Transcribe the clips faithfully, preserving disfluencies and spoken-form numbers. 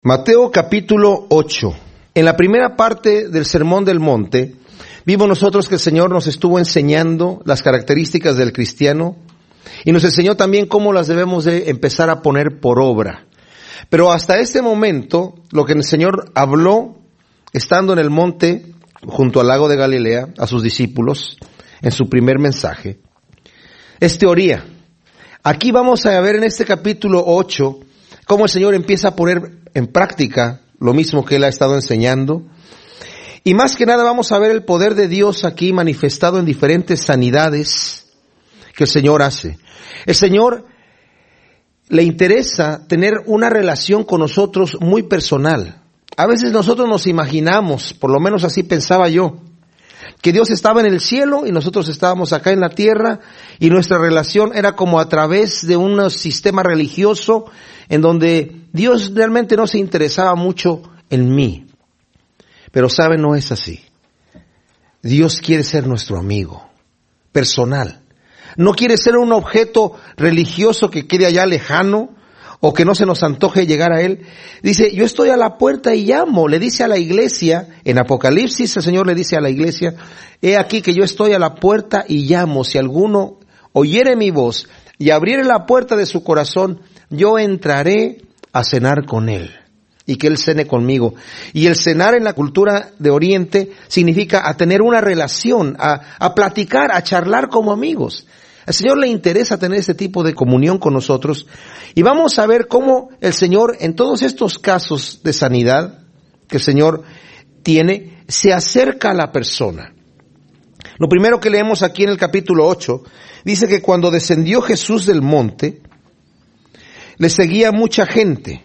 Mateo capítulo ocho. En la primera parte del Sermón del Monte, vimos nosotros que el Señor nos estuvo enseñando las características del cristiano y nos enseñó también cómo las debemos de empezar a poner por obra. Pero hasta este momento, lo que el Señor habló, estando en el monte, junto al lago de Galilea, a sus discípulos, en su primer mensaje, es teoría. Aquí vamos a ver en este capítulo ocho, cómo el Señor empieza a poner en práctica lo mismo que Él ha estado enseñando. Y más que nada vamos a ver el poder de Dios aquí manifestado en diferentes sanidades que el Señor hace. El Señor le interesa tener una relación con nosotros muy personal. A veces nosotros nos imaginamos, por lo menos así pensaba yo, que Dios estaba en el cielo y nosotros estábamos acá en la tierra y nuestra relación era como a través de un sistema religioso en donde Dios realmente no se interesaba mucho en mí. Pero saben, no es así. Dios quiere ser nuestro amigo personal. No quiere ser un objeto religioso que quede allá lejano o que no se nos antoje llegar a Él. Dice, yo estoy a la puerta y llamo. Le dice a la iglesia, en Apocalipsis el Señor le dice a la iglesia, he aquí que yo estoy a la puerta y llamo. Si alguno oyere mi voz y abriere la puerta de su corazón, yo entraré a cenar con Él y que Él cene conmigo. Y el cenar en la cultura de Oriente significa a tener una relación, a, a platicar, a charlar como amigos. Al Señor le interesa tener ese tipo de comunión con nosotros. Y vamos a ver cómo el Señor, en todos estos casos de sanidad que el Señor tiene, se acerca a la persona. Lo primero que leemos aquí en el capítulo ocho, dice que cuando descendió Jesús del monte, le seguía mucha gente.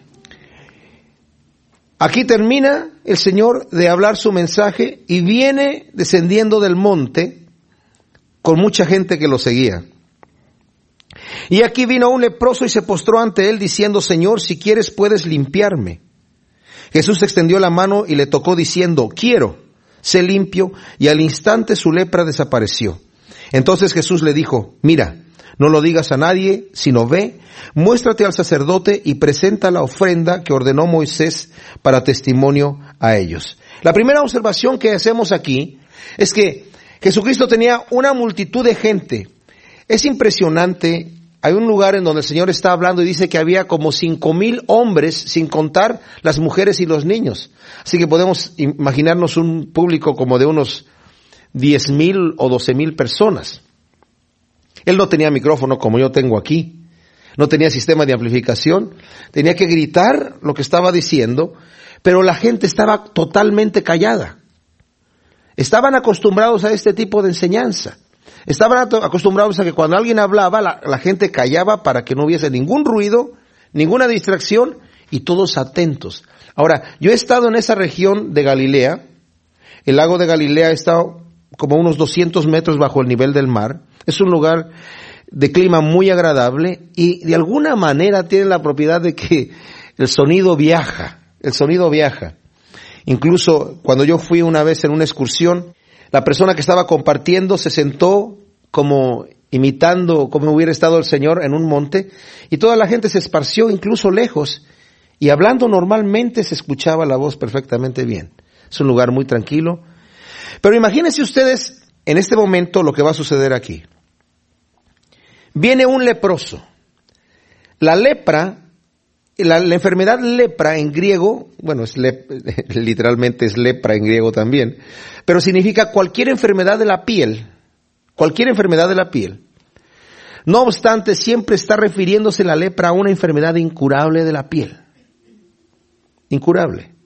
Aquí termina el Señor de hablar su mensaje y viene descendiendo del monte con mucha gente que lo seguía. Y aquí vino un leproso y se postró ante él diciendo, Señor, si quieres puedes limpiarme. Jesús extendió la mano y le tocó diciendo, quiero, sé limpio, y al instante su lepra desapareció. Entonces Jesús le dijo, mira, no lo digas a nadie, sino ve, muéstrate al sacerdote y presenta la ofrenda que ordenó Moisés para testimonio a ellos. La primera observación que hacemos aquí es que Jesucristo tenía una multitud de gente. Es impresionante. Hay un lugar en donde el Señor está hablando y dice que había como cinco mil hombres, sin contar las mujeres y los niños. Así que podemos imaginarnos un público como de unos diez mil o doce mil personas. Él no tenía micrófono como yo tengo aquí. No tenía sistema de amplificación. Tenía que gritar lo que estaba diciendo, pero la gente estaba totalmente callada. Estaban acostumbrados a este tipo de enseñanza. Estaban acostumbrados a que cuando alguien hablaba, la, la gente callaba para que no hubiese ningún ruido, ninguna distracción y todos atentos. Ahora, yo he estado en esa región de Galilea. El lago de Galilea está como unos doscientos metros bajo el nivel del mar. Es un lugar de clima muy agradable y de alguna manera tiene la propiedad de que el sonido viaja, el sonido viaja. Incluso cuando yo fui una vez en una excursión, la persona que estaba compartiendo se sentó como imitando como hubiera estado el Señor en un monte y toda la gente se esparció incluso lejos y hablando normalmente se escuchaba la voz perfectamente bien. Es un lugar muy tranquilo. Pero imagínense ustedes en este momento lo que va a suceder aquí. Viene un leproso. La lepra, la, la enfermedad lepra en griego, bueno, es lep, literalmente es lepra en griego también, pero significa cualquier enfermedad de la piel, cualquier enfermedad de la piel. No obstante, siempre está refiriéndose la lepra a una enfermedad incurable de la piel. Incurable.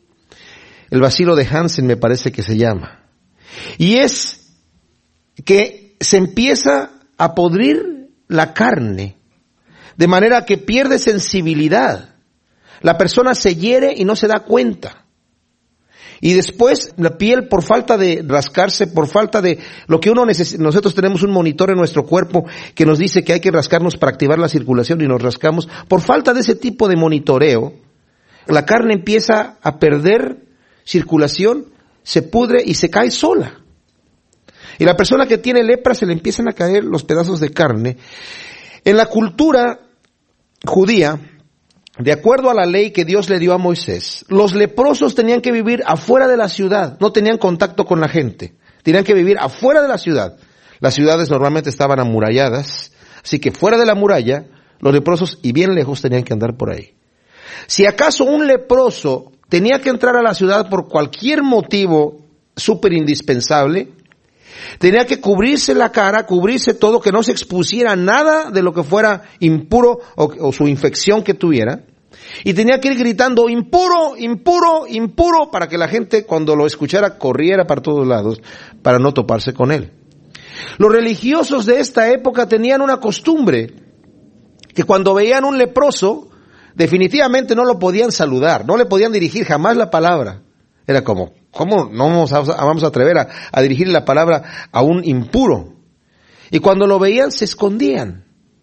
El bacilo de Hansen me parece que se llama. Y es que se empieza a podrir la carne, de manera que pierde sensibilidad. La persona se hiere y no se da cuenta. Y después la piel, por falta de rascarse, por falta de lo que uno necesita, nosotros tenemos un monitor en nuestro cuerpo que nos dice que hay que rascarnos para activar la circulación y nos rascamos. Por falta de ese tipo de monitoreo, la carne empieza a perder circulación, se pudre y se cae sola. Y la persona que tiene lepra se le empiezan a caer los pedazos de carne. En la cultura judía, de acuerdo a la ley que Dios le dio a Moisés, los leprosos tenían que vivir afuera de la ciudad, no tenían contacto con la gente, tenían que vivir afuera de la ciudad. Las ciudades normalmente estaban amuralladas, así que fuera de la muralla, los leprosos y bien lejos tenían que andar por ahí. Si acaso un leproso tenía que entrar a la ciudad por cualquier motivo súper indispensable, tenía que cubrirse la cara, cubrirse todo, que no se expusiera nada de lo que fuera impuro o, o su infección que tuviera. Y tenía que ir gritando, impuro, impuro, impuro, para que la gente cuando lo escuchara corriera para todos lados para no toparse con él. Los religiosos de esta época tenían una costumbre que cuando veían un leproso, definitivamente no lo podían saludar, no le podían dirigir jamás la palabra. Era como, ¿cómo no vamos a, vamos a atrever a, a dirigir la palabra a un impuro? Y cuando lo veían se escondían.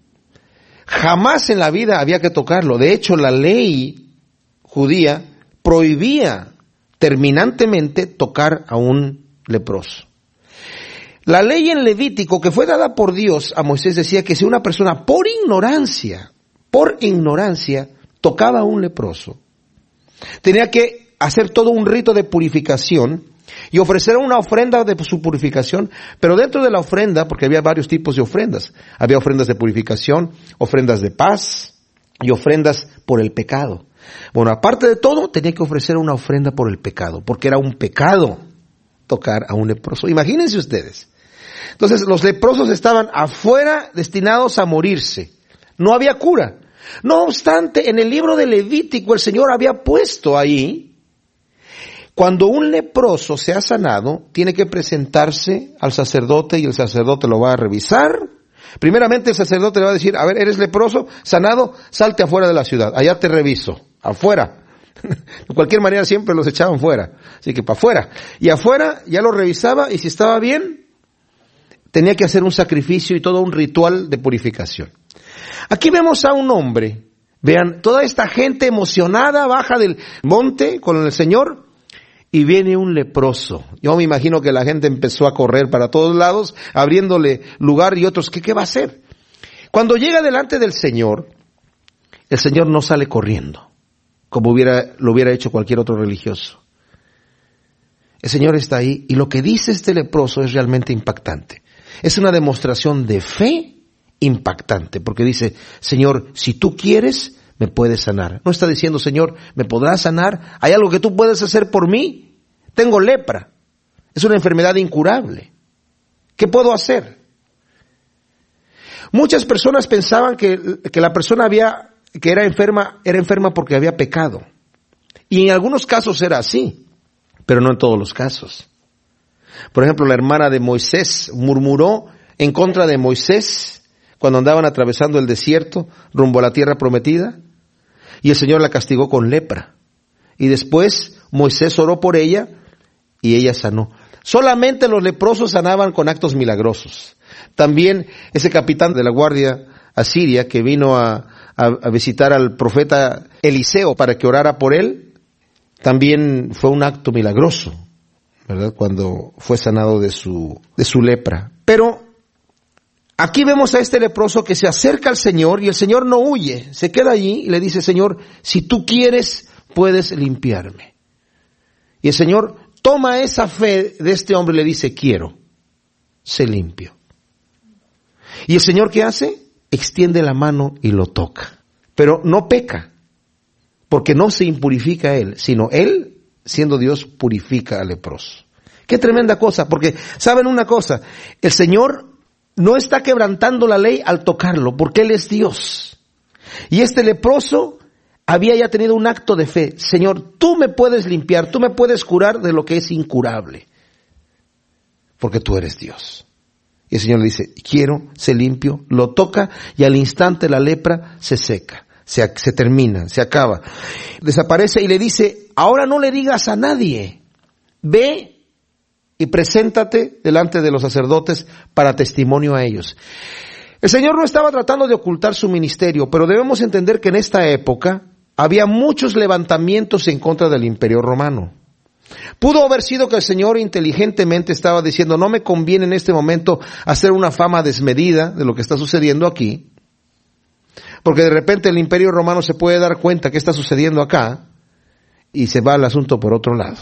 Jamás en la vida había que tocarlo. De hecho, la ley judía prohibía terminantemente tocar a un leproso. La ley en Levítico que fue dada por Dios a Moisés decía que si una persona por ignorancia, por ignorancia, tocaba a un leproso, tenía que hacer todo un rito de purificación y ofrecer una ofrenda de su purificación, pero dentro de la ofrenda, porque había varios tipos de ofrendas, había ofrendas de purificación, ofrendas de paz y ofrendas por el pecado. Bueno, aparte de todo, tenía que ofrecer una ofrenda por el pecado, porque era un pecado tocar a un leproso. Imagínense ustedes. Entonces, los leprosos estaban afuera destinados a morirse. No había cura. No obstante, en el libro de Levítico el Señor había puesto ahí, cuando un leproso se ha sanado, tiene que presentarse al sacerdote y el sacerdote lo va a revisar. Primeramente el sacerdote le va a decir, a ver, eres leproso, sanado, salte afuera de la ciudad, allá te reviso, afuera. De cualquier manera siempre los echaban fuera, así que para afuera. Y afuera ya lo revisaba y si estaba bien, tenía que hacer un sacrificio y todo un ritual de purificación. Aquí vemos a un hombre, vean, toda esta gente emocionada baja del monte con el Señor y viene un leproso. Yo me imagino que la gente empezó a correr para todos lados, abriéndole lugar y otros, ¿qué, qué va a hacer? Cuando llega delante del Señor, el Señor no sale corriendo, como hubiera, lo hubiera hecho cualquier otro religioso. El Señor está ahí y lo que dice este leproso es realmente impactante. Es una demostración de fe impactante, porque dice, Señor, si tú quieres, me puedes sanar. No está diciendo, Señor, ¿me podrás sanar? ¿Hay algo que tú puedes hacer por mí? Tengo lepra. Es una enfermedad incurable. ¿Qué puedo hacer? Muchas personas pensaban que, que la persona había, que era enferma, era enferma porque había pecado. Y en algunos casos era así, pero no en todos los casos. Por ejemplo, la hermana de Moisés murmuró en contra de Moisés cuando andaban atravesando el desierto rumbo a la tierra prometida, y el Señor la castigó con lepra. Y después Moisés oró por ella y ella sanó. Solamente los leprosos sanaban con actos milagrosos. También ese capitán de la guardia asiria que vino a, a, a visitar al profeta Eliseo para que orara por él, también fue un acto milagroso, ¿verdad? Cuando fue sanado de su, de su lepra. Pero aquí vemos a este leproso que se acerca al Señor y el Señor no huye, se queda allí y le dice, Señor, si tú quieres, puedes limpiarme. Y el Señor toma esa fe de este hombre y le dice, quiero, sé limpio. Y el Señor, ¿qué hace? Extiende la mano y lo toca. Pero no peca, porque no se impurifica él, sino él, siendo Dios, purifica al leproso. Qué tremenda cosa, porque ¿saben una cosa? El Señor no está quebrantando la ley al tocarlo, porque Él es Dios. Y este leproso había ya tenido un acto de fe. Señor, tú me puedes limpiar, tú me puedes curar de lo que es incurable, porque tú eres Dios. Y el Señor le dice, quiero, sé limpio, lo toca y al instante la lepra se seca, se, se termina, se acaba. Desaparece y le dice, ahora no le digas a nadie, ve y preséntate delante de los sacerdotes para testimonio a ellos. El Señor no estaba tratando de ocultar su ministerio, pero debemos entender que en esta época había muchos levantamientos en contra del Imperio Romano. Pudo haber sido que el Señor inteligentemente estaba diciendo, no me conviene en este momento hacer una fama desmedida de lo que está sucediendo aquí, Porque de repente el Imperio Romano se puede dar cuenta que está sucediendo acá y se va el asunto por otro lado.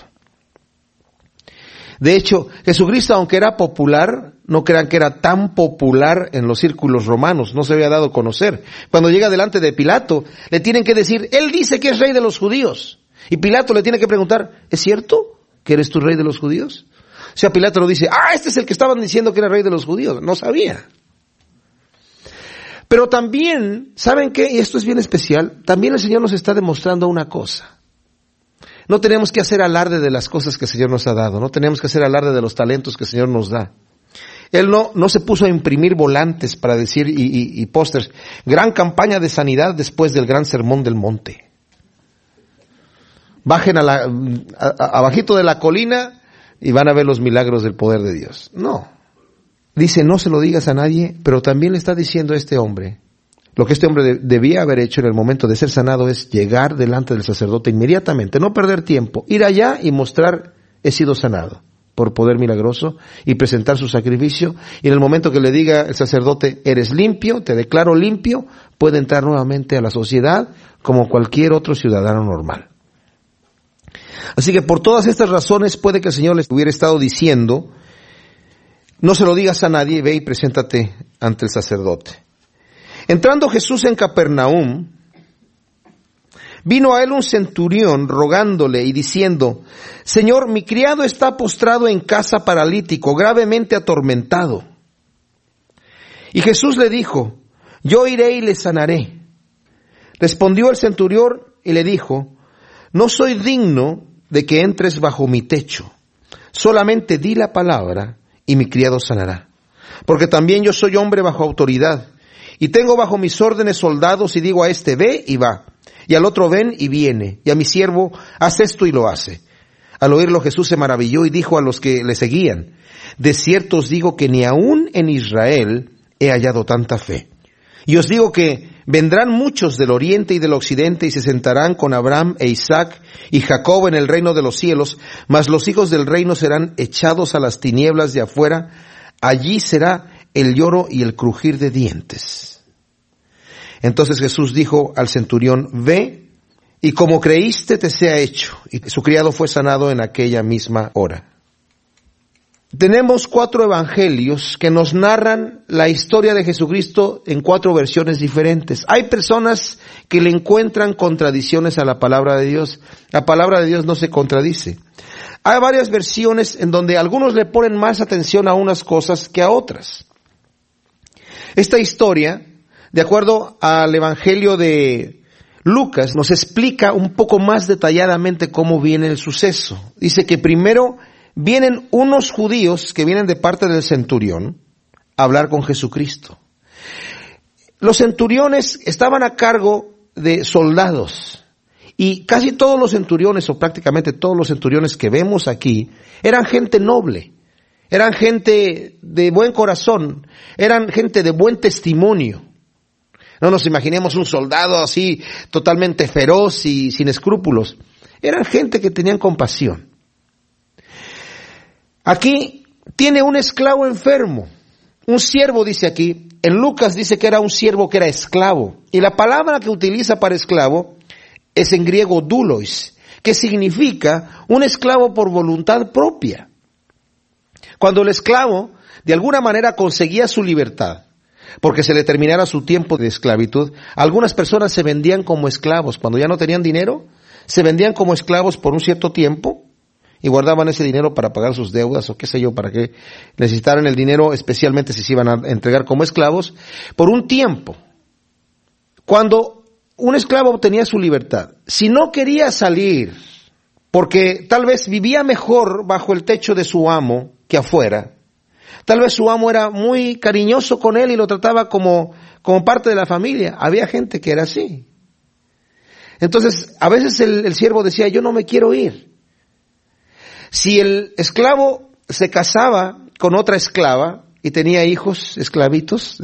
De hecho, Jesucristo, aunque era popular, no crean que era tan popular en los círculos romanos, no se había dado a conocer. Cuando llega delante de Pilato, le tienen que decir, él dice que es rey de los judíos. Y Pilato le tiene que preguntar, ¿es cierto que eres tú rey de los judíos? O sea, Pilato lo dice, ah, este es el que estaban diciendo que era rey de los judíos. No sabía. Pero también, ¿saben qué? Y esto es bien especial, también el Señor nos está demostrando una cosa. No tenemos que hacer alarde de las cosas que el Señor nos ha dado. No tenemos que hacer alarde de los talentos que el Señor nos da. Él no, no se puso a imprimir volantes para decir y, y, y pósters. Gran campaña de sanidad después del gran sermón del monte. Bajen a la, a, a, abajito de la colina y van a ver los milagros del poder de Dios. No. Dice, no se lo digas a nadie, pero también le está diciendo a este hombre, lo que este hombre de, debía haber hecho en el momento de ser sanado es llegar delante del sacerdote inmediatamente, no perder tiempo, ir allá y mostrar, he sido sanado por poder milagroso, y presentar su sacrificio, y en el momento que le diga el sacerdote, eres limpio, te declaro limpio, puede entrar nuevamente a la sociedad como cualquier otro ciudadano normal. Así que por todas estas razones puede que el Señor les hubiera estado diciendo, no se lo digas a nadie, ve y preséntate ante el sacerdote. Entrando Jesús en Capernaum, vino a él un centurión rogándole y diciendo, Señor, mi criado está postrado en casa paralítico, gravemente atormentado. Y Jesús le dijo, yo iré y le sanaré. Respondió el centurión y le dijo, no soy digno de que entres bajo mi techo, solamente di la palabra y mi criado sanará. Porque también yo soy hombre bajo autoridad, y tengo bajo mis órdenes soldados, y digo a este, ve y va, y al otro ven y viene, y a mi siervo, haz esto y lo hace. Al oírlo Jesús se maravilló y dijo a los que le seguían, de cierto os digo que ni aun en Israel he hallado tanta fe. Y os digo que vendrán muchos del oriente y del occidente y se sentarán con Abraham e Isaac y Jacob en el reino de los cielos, mas los hijos del reino serán echados a las tinieblas de afuera, allí será el lloro y el crujir de dientes. Entonces Jesús dijo al centurión, ve, y como creíste te sea hecho. Y su criado fue sanado en aquella misma hora. Tenemos cuatro evangelios que nos narran la historia de Jesucristo en cuatro versiones diferentes. Hay personas que le encuentran contradicciones a la palabra de Dios. La palabra de Dios no se contradice. Hay varias versiones en donde algunos le ponen más atención a unas cosas que a otras. Esta historia, de acuerdo al Evangelio de Lucas, nos explica un poco más detalladamente cómo viene el suceso. Dice que primero vienen unos judíos que vienen de parte del centurión a hablar con Jesucristo. Los centuriones estaban a cargo de soldados y casi todos los centuriones, o prácticamente todos los centuriones que vemos aquí, eran gente noble, eran gente de buen corazón, eran gente de buen testimonio. No nos imaginemos un soldado así totalmente feroz y sin escrúpulos. Eran gente que tenían compasión. Aquí tiene un esclavo enfermo, un siervo dice aquí, en Lucas dice que era un siervo que era esclavo, y la palabra que utiliza para esclavo es en griego doulos, que significa un esclavo por voluntad propia. Cuando el esclavo de alguna manera conseguía su libertad, porque se le terminara su tiempo de esclavitud, algunas personas se vendían como esclavos, cuando ya no tenían dinero, se vendían como esclavos por un cierto tiempo, y guardaban ese dinero para pagar sus deudas o qué sé yo, para que necesitaran el dinero, especialmente si se iban a entregar como esclavos, por un tiempo. Cuando un esclavo obtenía su libertad, si no quería salir, porque tal vez vivía mejor bajo el techo de su amo que afuera, tal vez su amo era muy cariñoso con él y lo trataba como, como parte de la familia, había gente que era así. Entonces, a veces el, el siervo decía, yo no me quiero ir. Si el esclavo se casaba con otra esclava y tenía hijos esclavitos,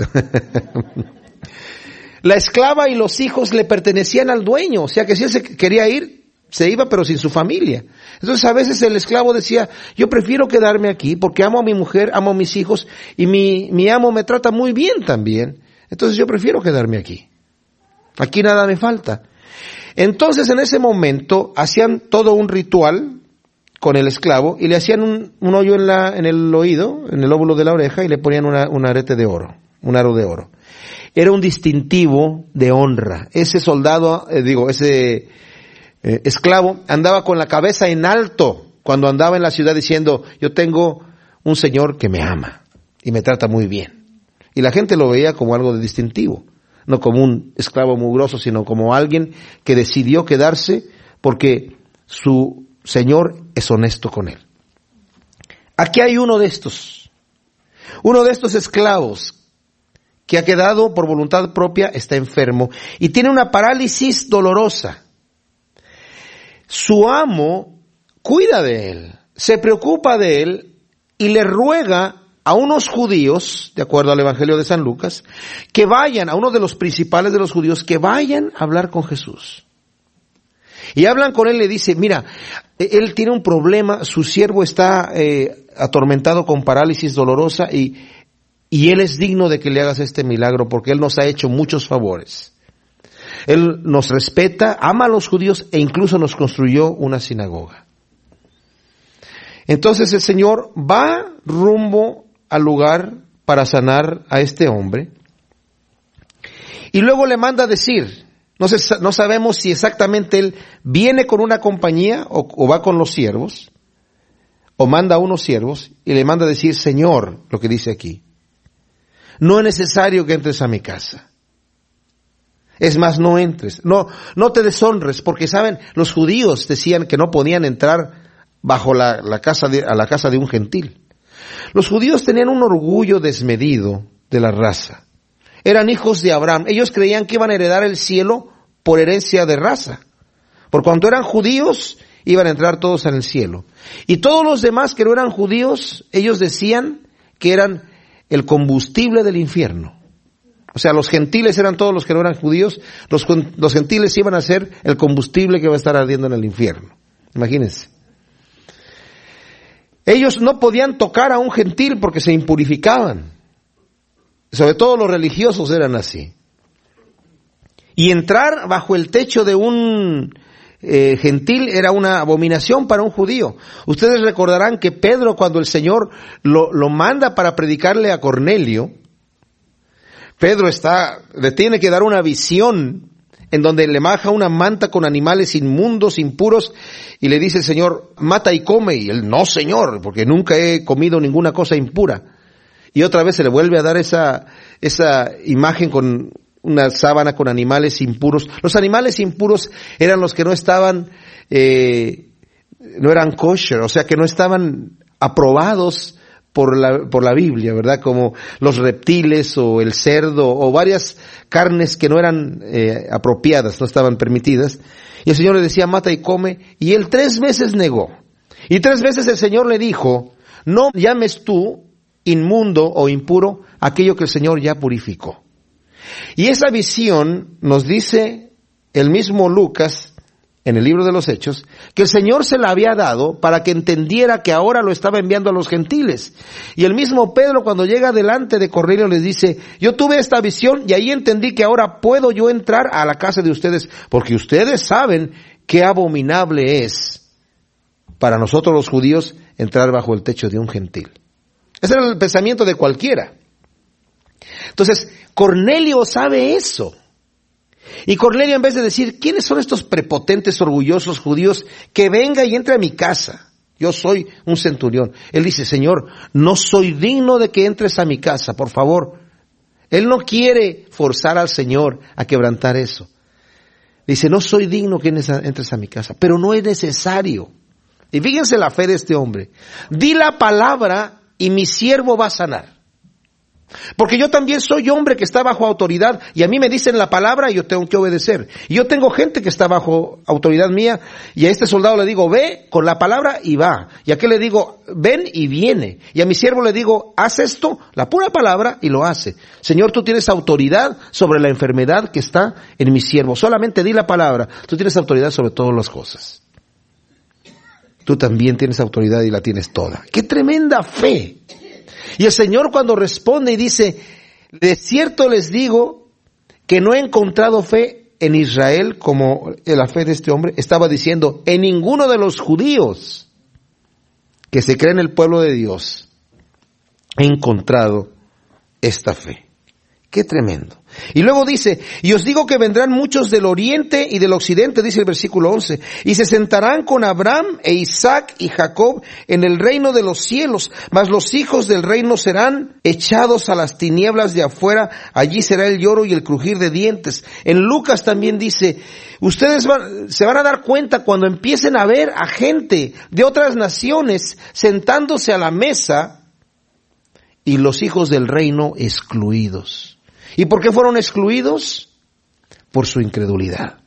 la esclava y los hijos le pertenecían al dueño, o sea que si él se quería ir, se iba pero sin su familia. Entonces a veces el esclavo decía, yo prefiero quedarme aquí porque amo a mi mujer, amo a mis hijos y mi, mi amo me trata muy bien también, entonces yo prefiero quedarme aquí. Aquí nada me falta. Entonces en ese momento hacían todo un ritual con el esclavo y le hacían un, un hoyo en, la, en el oído, en el óvulo de la oreja, y le ponían una, un arete de oro, un aro de oro. Era un distintivo de honra. Ese soldado, eh, digo, ese eh, esclavo andaba con la cabeza en alto cuando andaba en la ciudad diciendo, yo tengo un señor que me ama y me trata muy bien. Y la gente lo veía como algo de distintivo, no como un esclavo mugroso, sino como alguien que decidió quedarse porque su señor es honesto con él. Aquí hay uno de estos, uno de estos esclavos que ha quedado por voluntad propia, está enfermo y tiene una parálisis dolorosa. Su amo cuida de él, se preocupa de él y le ruega a unos judíos, de acuerdo al Evangelio de San Lucas, que vayan, a uno de los principales de los judíos, que vayan a hablar con Jesús. Y hablan con él y le dice, mira, él tiene un problema, su siervo está eh, atormentado con parálisis dolorosa y, y él es digno de que le hagas este milagro porque él nos ha hecho muchos favores. Él nos respeta, ama a los judíos e incluso nos construyó una sinagoga. Entonces el Señor va rumbo al lugar para sanar a este hombre y luego le manda a decir, no, sé, no sabemos si exactamente él viene con una compañía o, o va con los siervos o manda a unos siervos y le manda a decir, Señor, lo que dice aquí, no es necesario que entres a mi casa. Es más, no entres, no, no te deshonres, porque saben, los judíos decían que no podían entrar bajo la, la casa de, a la casa de un gentil. Los judíos tenían un orgullo desmedido de la raza. Eran hijos de Abraham. Ellos creían que iban a heredar el cielo por herencia de raza. Por cuanto eran judíos, iban a entrar todos en el cielo. Y todos los demás que no eran judíos, ellos decían que eran el combustible del infierno. O sea, los gentiles eran todos los que no eran judíos. Los, los gentiles iban a ser el combustible que va a estar ardiendo en el infierno. Imagínense. Ellos no podían tocar a un gentil porque se impurificaban. Sobre todo los religiosos eran así. Y entrar bajo el techo de un eh, gentil era una abominación para un judío. Ustedes recordarán que Pedro, cuando el Señor lo, lo manda para predicarle a Cornelio, Pedro está, le tiene que dar una visión en donde le maja una manta con animales inmundos, impuros, y le dice el Señor, mata y come, y él, no Señor, porque nunca he comido ninguna cosa impura. Y otra vez se le vuelve a dar esa, esa imagen con una sábana con animales impuros. Los animales impuros eran los que no estaban, eh, no eran kosher, o sea que no estaban aprobados por la, por la Biblia, ¿verdad? Como los reptiles o el cerdo o varias carnes que no eran eh, apropiadas, no estaban permitidas. Y el Señor le decía, mata y come, y él tres veces negó. Y tres veces el Señor le dijo, no llames tú inmundo o impuro aquello que el Señor ya purificó. Y esa visión nos dice el mismo Lucas, en el libro de los Hechos, que el Señor se la había dado para que entendiera que ahora lo estaba enviando a los gentiles. Y el mismo Pedro, cuando llega delante de Cornelio, les dice, yo tuve esta visión y ahí entendí que ahora puedo yo entrar a la casa de ustedes, porque ustedes saben qué abominable es para nosotros los judíos entrar bajo el techo de un gentil. Ese era el pensamiento de cualquiera. Entonces, Cornelio sabe eso. Y Cornelio, en vez de decir, ¿quiénes son estos prepotentes, orgullosos judíos? Que venga y entre a mi casa. Yo soy un centurión. Él dice, Señor, no soy digno de que entres a mi casa, por favor. Él no quiere forzar al Señor a quebrantar eso. Dice, no soy digno que entres a mi casa, pero no es necesario. Y fíjense la fe de este hombre. Di la palabra y mi siervo va a sanar. Porque yo también soy hombre que está bajo autoridad y a mí me dicen la palabra y yo tengo que obedecer. Y yo tengo gente que está bajo autoridad mía y a este soldado le digo, ve con la palabra y va. Y a aquel le digo, ven y viene. Y a mi siervo le digo, haz esto, la pura palabra, y lo hace. Señor, tú tienes autoridad sobre la enfermedad que está en mi siervo. Solamente di la palabra. Tú tienes autoridad sobre todas las cosas. Tú también tienes autoridad y la tienes toda. ¡Qué tremenda fe! Y el Señor cuando responde y dice, de cierto les digo que no he encontrado fe en Israel como en la fe de este hombre, estaba diciendo, en ninguno de los judíos que se cree en el pueblo de Dios he encontrado esta fe. Qué tremendo. Y luego dice, y os digo que vendrán muchos del oriente y del occidente, dice el versículo once, y se sentarán con Abraham e Isaac y Jacob en el reino de los cielos, mas los hijos del reino serán echados a las tinieblas de afuera, allí será el lloro y el crujir de dientes. En Lucas también dice, ustedes van, se van a dar cuenta cuando empiecen a ver a gente de otras naciones sentándose a la mesa y los hijos del reino excluidos. ¿Y por qué fueron excluidos? Por su incredulidad.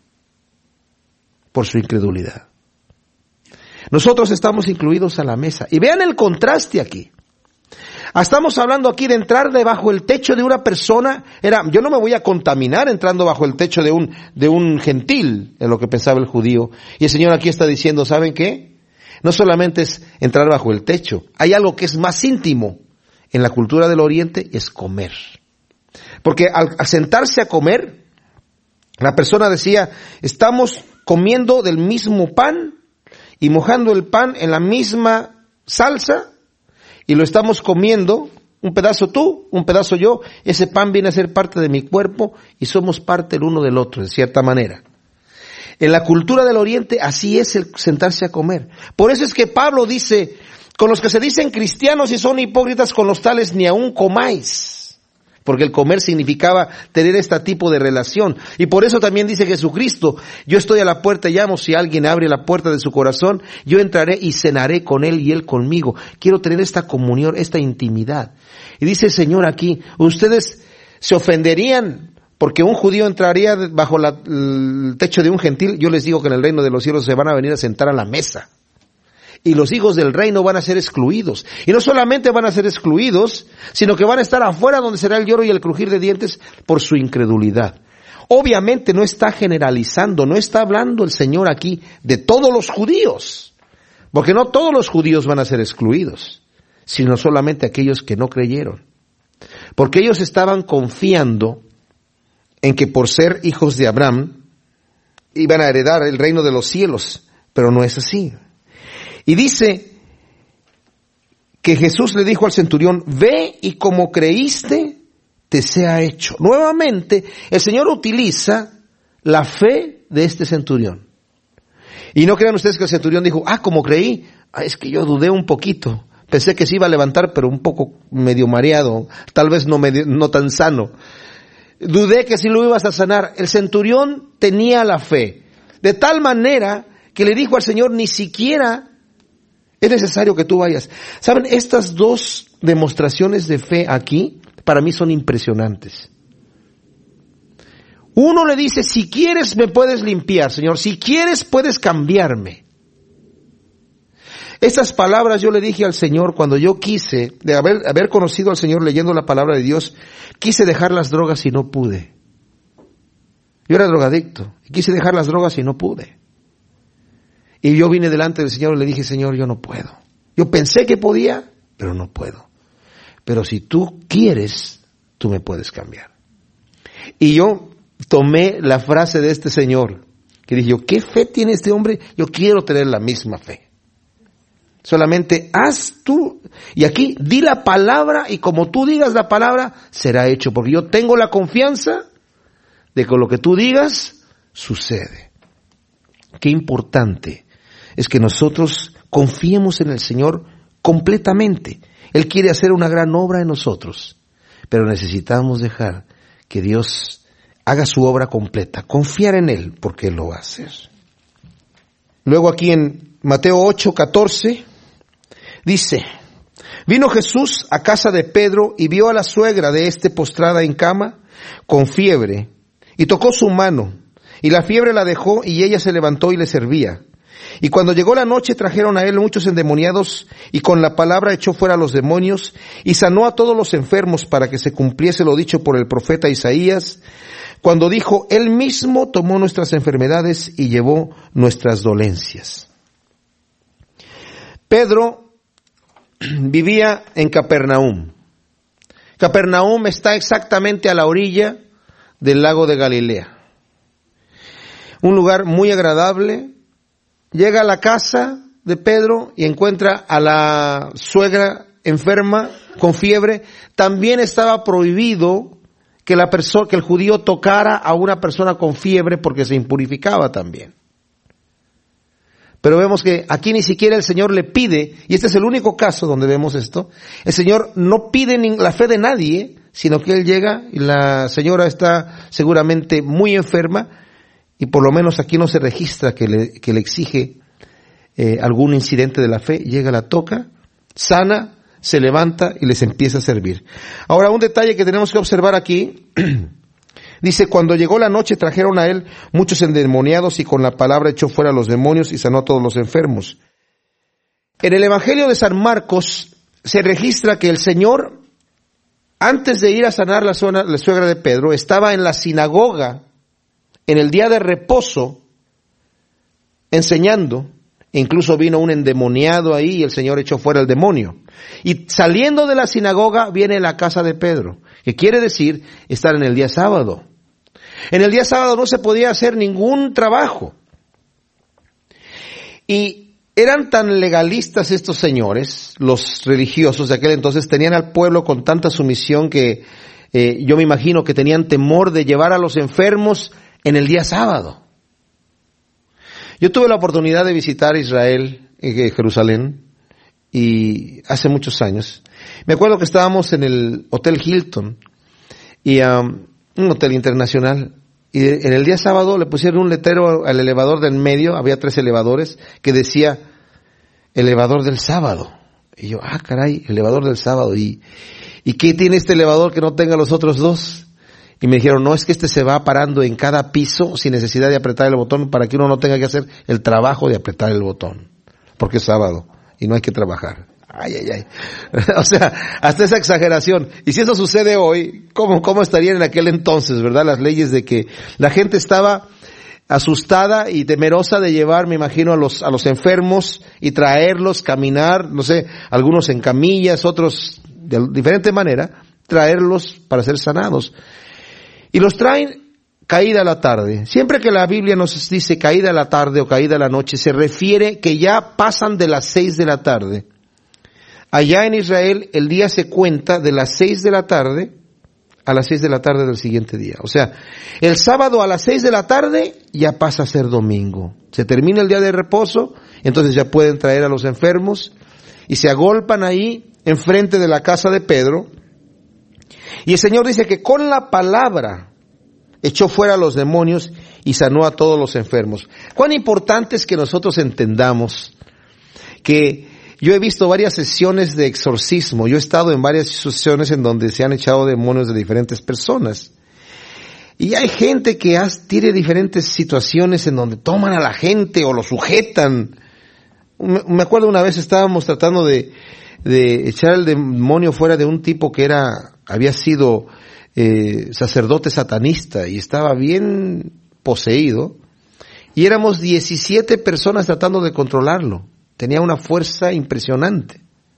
Por su incredulidad. Nosotros estamos incluidos a la mesa. Y vean el contraste aquí. Estamos hablando aquí de entrar debajo del techo de una persona. Era, yo no me voy a contaminar entrando bajo el techo de un, de un gentil, en lo que pensaba el judío. Y el Señor aquí está diciendo, ¿saben qué? No solamente es entrar bajo el techo. Hay algo que es más íntimo en la cultura del Oriente, es comer. Porque al sentarse a comer, la persona decía, estamos comiendo del mismo pan y mojando el pan en la misma salsa y lo estamos comiendo, un pedazo tú, un pedazo yo, ese pan viene a ser parte de mi cuerpo y somos parte el uno del otro, de cierta manera. En la cultura del Oriente así es el sentarse a comer. Por eso es que Pablo dice, con los que se dicen cristianos y son hipócritas, con los tales ni aún comáis. Porque el comer significaba tener este tipo de relación. Y por eso también dice Jesucristo, yo estoy a la puerta y llamo, si alguien abre la puerta de su corazón, yo entraré y cenaré con él y él conmigo. Quiero tener esta comunión, esta intimidad. Y dice el Señor aquí, ustedes se ofenderían porque un judío entraría bajo la, el techo de un gentil. Yo les digo que en el reino de los cielos se van a venir a sentar a la mesa. Y los hijos del reino van a ser excluidos. Y no solamente van a ser excluidos, sino que van a estar afuera donde será el lloro y el crujir de dientes por su incredulidad. Obviamente no está generalizando, no está hablando el Señor aquí de todos los judíos. Porque no todos los judíos van a ser excluidos, sino solamente aquellos que no creyeron. Porque ellos estaban confiando en que por ser hijos de Abraham iban a heredar el reino de los cielos, pero no es así. Y dice que Jesús le dijo al centurión, ve y como creíste, te sea hecho. Nuevamente, el Señor utiliza la fe de este centurión. Y no crean ustedes que el centurión dijo, ah, como creí, ah, es que yo dudé un poquito. Pensé que se iba a levantar, pero un poco medio mareado, tal vez no, medio, no tan sano. Dudé que si lo ibas a sanar. El centurión tenía la fe, de tal manera que le dijo al Señor, ni siquiera es necesario que tú vayas. ¿Saben? Estas dos demostraciones de fe aquí, para mí son impresionantes. Uno le dice, si quieres me puedes limpiar, Señor. Si quieres puedes cambiarme. Estas palabras yo le dije al Señor cuando yo quise, de haber, haber conocido al Señor leyendo la palabra de Dios, quise dejar las drogas y no pude. Yo era drogadicto, y quise dejar las drogas y no pude. Y yo vine delante del Señor y le dije, Señor, yo no puedo. Yo pensé que podía, pero no puedo. Pero si tú quieres, tú me puedes cambiar. Y yo tomé la frase de este Señor, que dije, ¿qué fe tiene este hombre? Yo quiero tener la misma fe. Solamente haz tú, y aquí di la palabra, y como tú digas la palabra, será hecho. Porque yo tengo la confianza de que lo que tú digas, sucede. Qué importante es que nosotros confiemos en el Señor completamente. Él quiere hacer una gran obra en nosotros, pero necesitamos dejar que Dios haga su obra completa, confiar en Él, porque Él lo va a hacer. Luego aquí en Mateo ocho, catorce, dice, vino Jesús a casa de Pedro y vio a la suegra de éste postrada en cama con fiebre, y tocó su mano, y la fiebre la dejó, y ella se levantó y le servía. Y cuando llegó la noche trajeron a él muchos endemoniados, y con la palabra echó fuera a los demonios, y sanó a todos los enfermos para que se cumpliese lo dicho por el profeta Isaías, cuando dijo, él mismo tomó nuestras enfermedades y llevó nuestras dolencias. Pedro vivía en Capernaum. Capernaum está exactamente a la orilla del lago de Galilea. un lugar muy agradable. Llega a la casa de Pedro y encuentra a la suegra enferma con fiebre. También estaba prohibido que la persona, que el judío tocara a una persona con fiebre porque se impurificaba también. Pero vemos que aquí ni siquiera el Señor le pide, y este es el único caso donde vemos esto, el Señor no pide ni la fe de nadie, sino que Él llega y la señora está seguramente muy enferma, y por lo menos aquí no se registra que le, que le exige eh, algún incidente de la fe. Llega, la toca, sana, se levanta y les empieza a servir. Ahora, un detalle que tenemos que observar aquí, dice, cuando llegó la noche trajeron a él muchos endemoniados y con la palabra echó fuera a los demonios y sanó a todos los enfermos. En el Evangelio de San Marcos se registra que el Señor, antes de ir a sanar la, zona, la suegra de Pedro, estaba en la sinagoga en el día de reposo enseñando. Incluso vino un endemoniado ahí y el Señor echó fuera el demonio. Y saliendo de la sinagoga viene a la casa de Pedro, que quiere decir estar en el día sábado. En el día sábado no se podía hacer ningún trabajo. Y eran tan legalistas estos señores, los religiosos de aquel entonces, tenían al pueblo con tanta sumisión que eh, yo me imagino que tenían temor de llevar a los enfermos en el día sábado. Yo tuve la oportunidad de visitar Israel, eh, Jerusalén, y hace muchos años. Me acuerdo que estábamos en el Hotel Hilton, y um, un hotel internacional, y en el día sábado le pusieron un letrero al elevador del medio, había tres elevadores, que decía, elevador del sábado. Y yo, ah, caray, elevador del sábado, ¿y, y qué tiene este elevador que no tenga los otros dos? Y me dijeron, no, es que este se va parando en cada piso sin necesidad de apretar el botón para que uno no tenga que hacer el trabajo de apretar el botón. Porque es sábado y no hay que trabajar. Ay, ay, ay. O sea, hasta esa exageración. Y si eso sucede hoy, ¿cómo, cómo estarían en aquel entonces, verdad? Las leyes de que la gente estaba asustada y temerosa de llevar, me imagino, a los, a los enfermos y traerlos, caminar, no sé, algunos en camillas, otros de diferente manera, traerlos para ser sanados. Y los traen caída la tarde. Siempre que la Biblia nos dice caída la tarde o caída la noche, se refiere que ya pasan de las seis de la tarde. Allá en Israel el día se cuenta de las seis de la tarde a las seis de la tarde del siguiente día. O sea, el sábado a las seis de la tarde ya pasa a ser domingo. Se termina el día de reposo, entonces ya pueden traer a los enfermos y se agolpan ahí enfrente de la casa de Pedro. Y el Señor dice que con la palabra echó fuera a los demonios y sanó a todos los enfermos. Cuán importante es que nosotros entendamos que yo he visto varias sesiones de exorcismo. Yo he estado en varias sesiones en donde se han echado demonios de diferentes personas. Y hay gente que has, tiene diferentes situaciones en donde toman a la gente o lo sujetan. Me, me acuerdo una vez estábamos tratando de, de echar el demonio fuera de un tipo que era, había sido eh, sacerdote satanista y estaba bien poseído. Y éramos diecisiete personas tratando de controlarlo. Tenía una fuerza impresionante.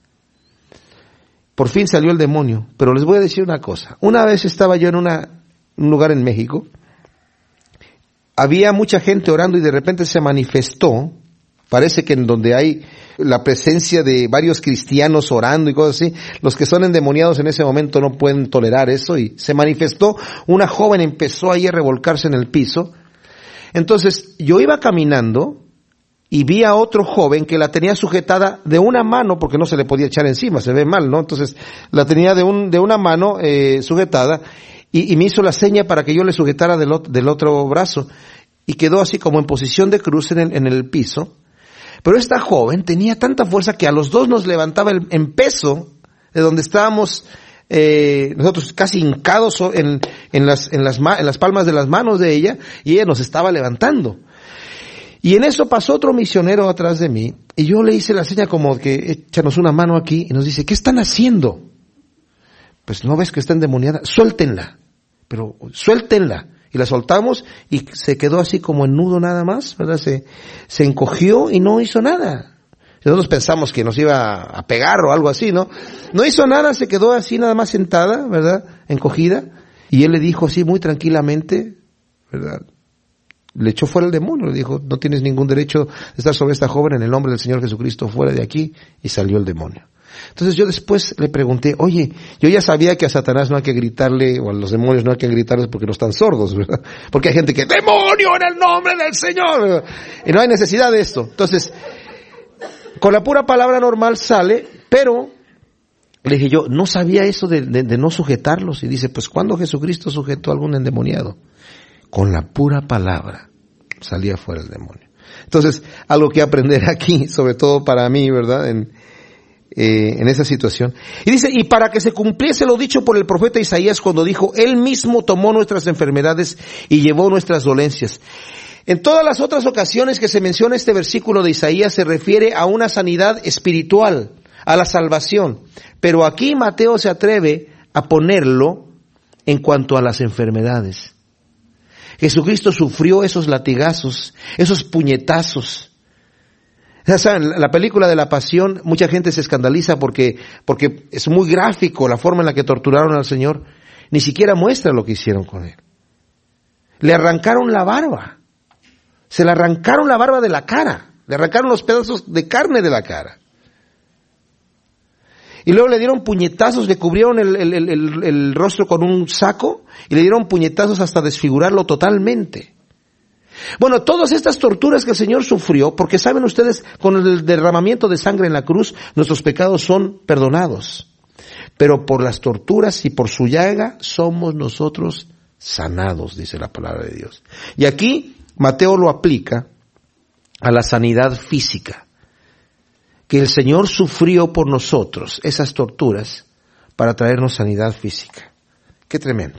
Por fin salió el demonio. Pero les voy a decir una cosa. Una vez estaba yo en una, un lugar en México. Había mucha gente orando y de repente se manifestó. Parece que en donde hay la presencia de varios cristianos orando y cosas así, los que son endemoniados en ese momento no pueden tolerar eso. Y se manifestó, una joven empezó ahí a revolcarse en el piso. Entonces yo iba caminando y vi a otro joven que la tenía sujetada de una mano, porque no se le podía echar encima, se ve mal, ¿no? Entonces, la tenía de un de una mano eh, sujetada, y, y me hizo la seña para que yo le sujetara del, del otro brazo, y quedó así como en posición de cruz en el, en el piso. Pero esta joven tenía tanta fuerza que a los dos nos levantaba el, en peso de donde estábamos eh, nosotros casi hincados en, en, las, en, las, en las palmas de las manos de ella, y ella nos estaba levantando. Y en eso pasó otro misionero atrás de mí, y yo le hice la seña como que échanos una mano aquí, y nos dice, ¿qué están haciendo? Pues no ves que está endemoniada, suéltenla, pero suéltenla. Y la soltamos, y se quedó así como en nudo nada más, ¿verdad? Se, se encogió y no hizo nada. Nosotros pensamos que nos iba a pegar o algo así, ¿no? No hizo nada, se quedó así nada más sentada, ¿verdad? Encogida. Y él le dijo así muy tranquilamente, ¿verdad? le echó fuera el demonio, le dijo, no tienes ningún derecho de estar sobre esta joven, en el nombre del Señor Jesucristo, fuera de aquí, y salió el demonio. Entonces yo después le pregunté, oye, yo ya sabía que a Satanás no hay que gritarle, o a los demonios no hay que gritarles porque no están sordos, ¿verdad? Porque hay gente que, ¡demonio en el nombre del Señor! ¿verdad? Y no hay necesidad de esto. Entonces, con la pura palabra normal sale, pero le dije yo, no sabía eso de, de, de no sujetarlos. Y dice, pues ¿cuándo Jesucristo sujetó a algún endemoniado? Con la pura palabra salía fuera el demonio. Entonces, algo que aprender aquí, sobre todo para mí, ¿verdad? En, eh, en esa situación. Y dice, y para que se cumpliese lo dicho por el profeta Isaías cuando dijo, Él mismo tomó nuestras enfermedades y llevó nuestras dolencias. En todas las otras ocasiones que se menciona este versículo de Isaías se refiere a una sanidad espiritual, a la salvación. Pero aquí Mateo se atreve a ponerlo en cuanto a las enfermedades. Jesucristo sufrió esos latigazos, esos puñetazos. Ya saben, la película de la Pasión, mucha gente se escandaliza porque, porque es muy gráfico la forma en la que torturaron al Señor. Ni siquiera muestra lo que hicieron con Él. Le arrancaron la barba. Se le arrancaron la barba de la cara. Le arrancaron los pedazos de carne de la cara. Y luego le dieron puñetazos, le cubrieron el, el, el, el, el rostro con un saco y le dieron puñetazos hasta desfigurarlo totalmente. Bueno, todas estas torturas que el Señor sufrió, porque saben ustedes, con el derramamiento de sangre en la cruz, nuestros pecados son perdonados. Pero por las torturas y por su llaga somos nosotros sanados, dice la palabra de Dios. Y aquí Mateo lo aplica a la sanidad física. Que el Señor sufrió por nosotros esas torturas para traernos sanidad física. Qué tremendo.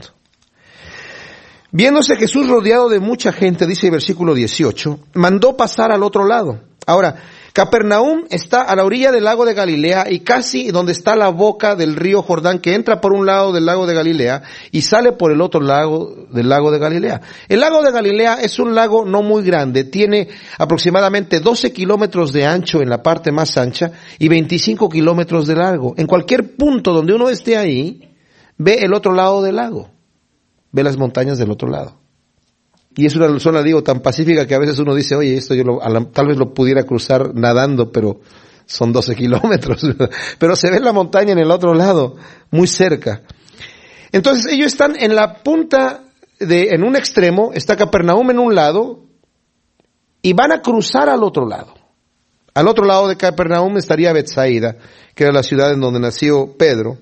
Viéndose Jesús rodeado de mucha gente, dice el versículo dieciocho, mandó pasar al otro lado. Ahora, Capernaum está a la orilla del lago de Galilea y casi donde está la boca del río Jordán, que entra por un lado del lago de Galilea y sale por el otro lado del lago de Galilea. El lago de Galilea es un lago no muy grande, tiene aproximadamente doce kilómetros de ancho en la parte más ancha y veinticinco kilómetros de largo. En cualquier punto donde uno esté ahí, ve el otro lado del lago, ve las montañas del otro lado. Y es una zona, digo, tan pacífica que a veces uno dice, oye, esto yo lo, a la, tal vez lo pudiera cruzar nadando, pero son doce kilómetros. ¿verdad? Pero se ve la montaña en el otro lado, muy cerca. Entonces ellos están en la punta de, en un extremo, está Capernaum en un lado, y van a cruzar al otro lado. Al otro lado de Capernaum estaría Betsaida, que era la ciudad en donde nació Pedro,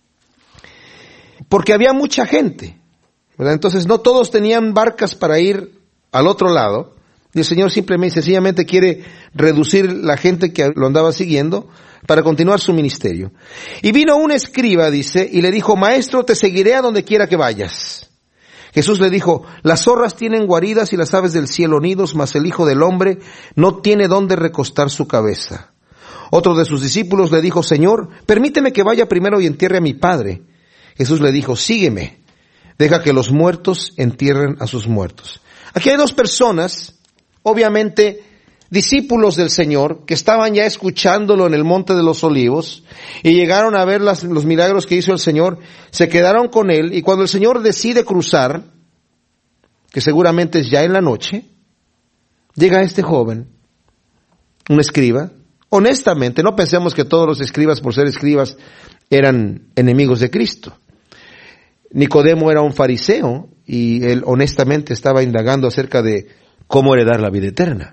porque había mucha gente. ¿verdad? Entonces no todos tenían barcas para ir al otro lado, y el Señor simplemente, sencillamente quiere reducir la gente que lo andaba siguiendo para continuar su ministerio. Y vino un escriba, dice, y le dijo, Maestro, te seguiré a donde quiera que vayas. Jesús le dijo, las zorras tienen guaridas y las aves del cielo nidos, mas el Hijo del Hombre no tiene dónde recostar su cabeza. Otro de sus discípulos le dijo, Señor, permíteme que vaya primero y entierre a mi padre. Jesús le dijo, sígueme. Deja que los muertos entierren a sus muertos. Aquí hay dos personas, obviamente discípulos del Señor, que estaban ya escuchándolo en el Monte de los Olivos y llegaron a ver las, los milagros que hizo el Señor, se quedaron con él y cuando el Señor decide cruzar, que seguramente es ya en la noche, llega este joven, un escriba. Honestamente, no pensemos que todos los escribas, por ser escribas, eran enemigos de Cristo. Nicodemo era un fariseo y él honestamente estaba indagando acerca de cómo heredar la vida eterna.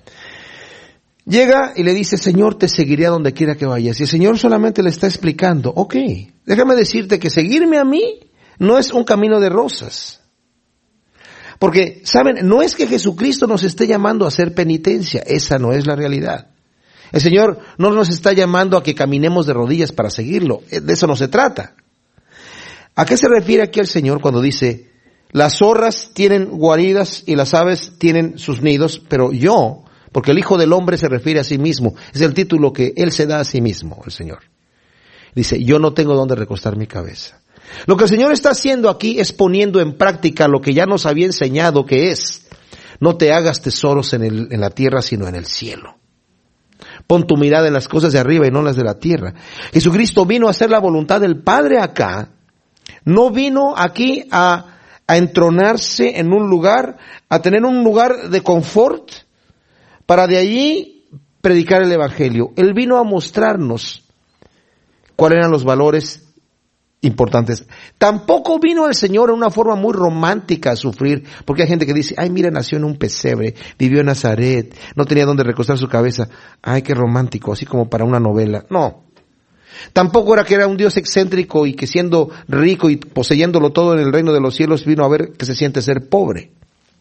Llega y le dice, Señor, te seguiré a donde quiera que vayas. Y el Señor solamente le está explicando, ok, déjame decirte que seguirme a mí no es un camino de rosas. Porque, ¿saben? No es que Jesucristo nos esté llamando a hacer penitencia, esa no es la realidad. El Señor no nos está llamando a que caminemos de rodillas para seguirlo, de eso no se trata. ¿A qué se refiere aquí el Señor cuando dice, las zorras tienen guaridas y las aves tienen sus nidos, pero yo, porque el Hijo del Hombre se refiere a sí mismo, es el título que Él se da a sí mismo, el Señor. Dice, yo no tengo dónde recostar mi cabeza. Lo que el Señor está haciendo aquí es poniendo en práctica lo que ya nos había enseñado que es, no te hagas tesoros en, el, en la tierra sino en el cielo. Pon tu mirada en las cosas de arriba y no en las de la tierra. Jesucristo vino a hacer la voluntad del Padre acá. No vino aquí a, a entronarse en un lugar, a tener un lugar de confort, para de allí predicar el Evangelio. Él vino a mostrarnos cuáles eran los valores importantes. Tampoco vino el Señor en una forma muy romántica a sufrir, porque hay gente que dice, ay, mira, nació en un pesebre, vivió en Nazaret, no tenía dónde recostar su cabeza. Ay, qué romántico, así como para una novela. No. Tampoco era que era un Dios excéntrico y que siendo rico y poseyéndolo todo en el reino de los cielos vino a ver que se siente ser pobre.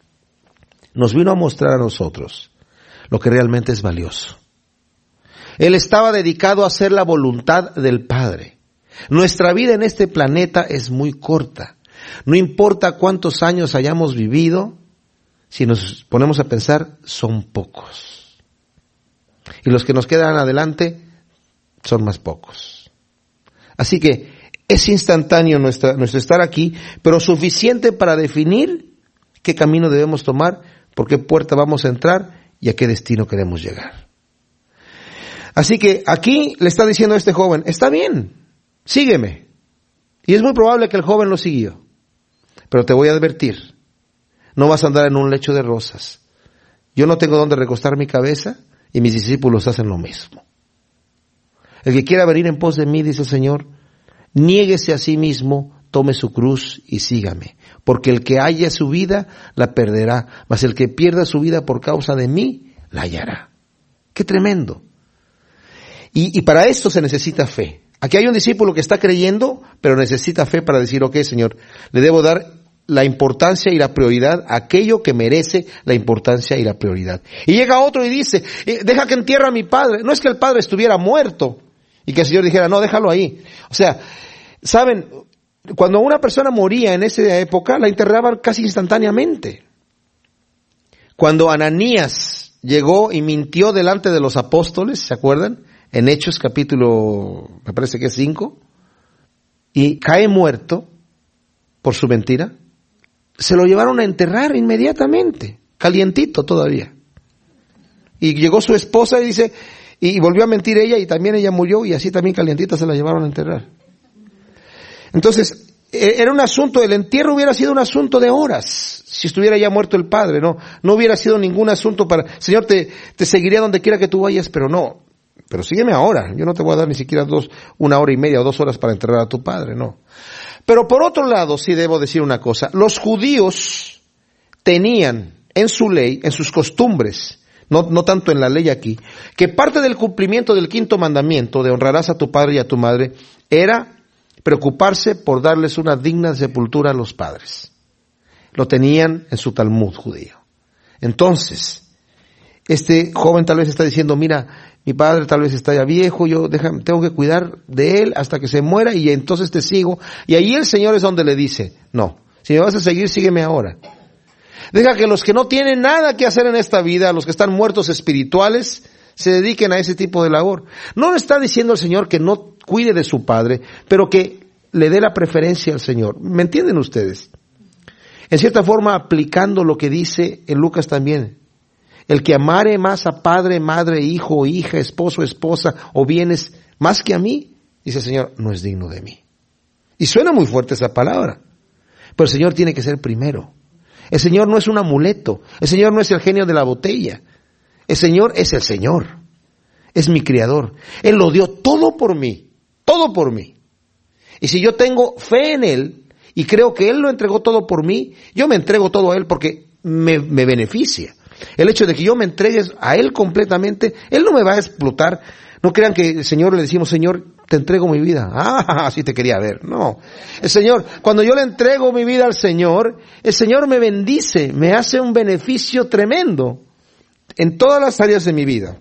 Nos vino a mostrar a nosotros lo que realmente es valioso. Él estaba dedicado a hacer la voluntad del Padre. Nuestra vida en este planeta es muy corta. No importa cuántos años hayamos vivido, si nos ponemos a pensar, son pocos. Y los que nos quedan adelante son más pocos. Así que es instantáneo nuestra, nuestro estar aquí, pero suficiente para definir qué camino debemos tomar, por qué puerta vamos a entrar y a qué destino queremos llegar. Así que aquí le está diciendo a este joven, está bien, sígueme. Y es muy probable que el joven lo siguió. Pero te voy a advertir, no vas a andar en un lecho de rosas. Yo no tengo dónde recostar mi cabeza y mis discípulos hacen lo mismo. El que quiera venir en pos de mí, dice el Señor, niéguese a sí mismo, tome su cruz y sígame. Porque el que haya su vida, la perderá. Mas el que pierda su vida por causa de mí, la hallará. ¡Qué tremendo! Y, y para esto se necesita fe. Aquí hay un discípulo que está creyendo, pero necesita fe para decir, ok, Señor, le debo dar la importancia y la prioridad a aquello que merece la importancia y la prioridad. Y llega otro y dice, deja que entierre a mi padre. No es que el padre estuviera muerto y que el Señor dijera, no, déjalo ahí. O sea, ¿saben? Cuando una persona moría en esa época, la enterraban casi instantáneamente. Cuando Ananías llegó y mintió delante de los apóstoles, ¿se acuerdan? En Hechos capítulo, me parece que es cinco, y cae muerto por su mentira, se lo llevaron a enterrar inmediatamente, calientito todavía. Y llegó su esposa y dice, y volvió a mentir ella y también ella murió y así también calientita se la llevaron a enterrar. Entonces, era un asunto, el entierro hubiera sido un asunto de horas, si estuviera ya muerto el padre, no, no hubiera sido ningún asunto para, Señor, te, te seguiré a donde quiera que tú vayas, pero no, pero sígueme ahora, yo no te voy a dar ni siquiera dos, una hora y media o dos horas para enterrar a tu padre, no. Pero por otro lado, sí debo decir una cosa, los judíos tenían en su ley, en sus costumbres, no, no tanto en la ley aquí, que parte del cumplimiento del quinto mandamiento, de honrarás a tu padre y a tu madre, era preocuparse por darles una digna sepultura a los padres. Lo tenían en su Talmud judío. Entonces, este joven tal vez está diciendo, mira, mi padre tal vez está ya viejo, yo déjame, tengo que cuidar de él hasta que se muera y entonces te sigo. Y ahí el Señor es donde le dice, no, si me vas a seguir, sígueme ahora. Deja que los que no tienen nada que hacer en esta vida, los que están muertos espirituales, se dediquen a ese tipo de labor. No está diciendo el Señor que no cuide de su padre, pero que le dé la preferencia al Señor. ¿Me entienden ustedes? En cierta forma, aplicando lo que dice en Lucas también. El que amare más a padre, madre, hijo, hija, esposo, esposa o bienes más que a mí, dice el Señor, no es digno de mí. Y suena muy fuerte esa palabra, pero el Señor tiene que ser primero. El Señor no es un amuleto, el Señor no es el genio de la botella. El Señor es el Señor, es mi Criador. Él lo dio todo por mí, todo por mí. Y si yo tengo fe en Él y creo que Él lo entregó todo por mí, yo me entrego todo a Él porque me, me beneficia. El hecho de que yo me entregue a Él completamente, Él no me va a explotar. No crean que el Señor le decimos, Señor, te entrego mi vida. Ah, así te quería ver. No. El Señor, cuando yo le entrego mi vida al Señor, el Señor me bendice, me hace un beneficio tremendo en todas las áreas de mi vida.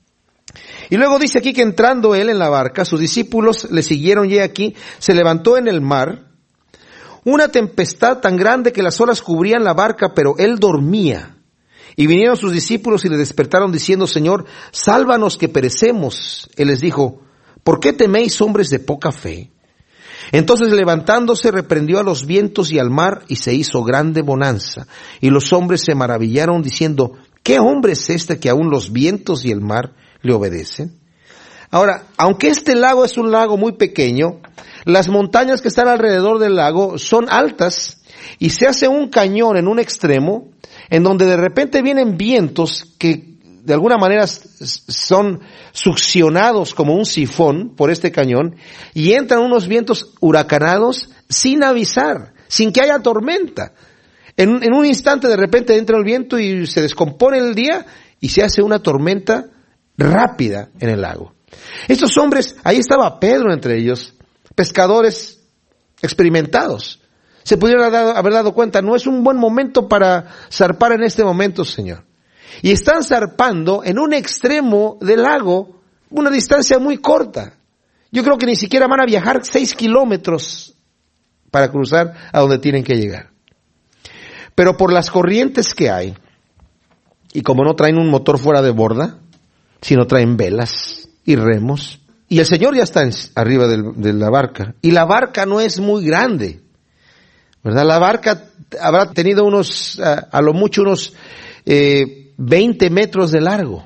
Y luego dice aquí que entrando Él en la barca, sus discípulos le siguieron y aquí se levantó en el mar una tempestad tan grande que las olas cubrían la barca, pero Él dormía. Y vinieron sus discípulos y le despertaron diciendo, Señor, sálvanos que perecemos. Él les dijo, ¿por qué teméis, hombres de poca fe? Entonces levantándose reprendió a los vientos y al mar y se hizo grande bonanza. Y los hombres se maravillaron diciendo, ¿qué hombre es este que aún los vientos y el mar le obedecen? Ahora, aunque este lago es un lago muy pequeño, las montañas que están alrededor del lago son altas y se hace un cañón en un extremo, en donde de repente vienen vientos que de alguna manera son succionados como un sifón por este cañón, y entran unos vientos huracanados sin avisar, sin que haya tormenta. En, en un instante de repente entra el viento y se descompone el día y se hace una tormenta rápida en el lago. Estos hombres, ahí estaba Pedro entre ellos, pescadores experimentados. Se pudieron haber dado cuenta, no es un buen momento para zarpar en este momento, Señor. Y están zarpando en un extremo del lago, una distancia muy corta. Yo creo que ni siquiera van a viajar seis kilómetros para cruzar a donde tienen que llegar. Pero por las corrientes que hay, y como no traen un motor fuera de borda, sino traen velas y remos, y el Señor ya está en, arriba del, de la barca, y la barca no es muy grande, ¿verdad? La barca habrá tenido unos, a, a lo mucho unos eh, veinte metros de largo,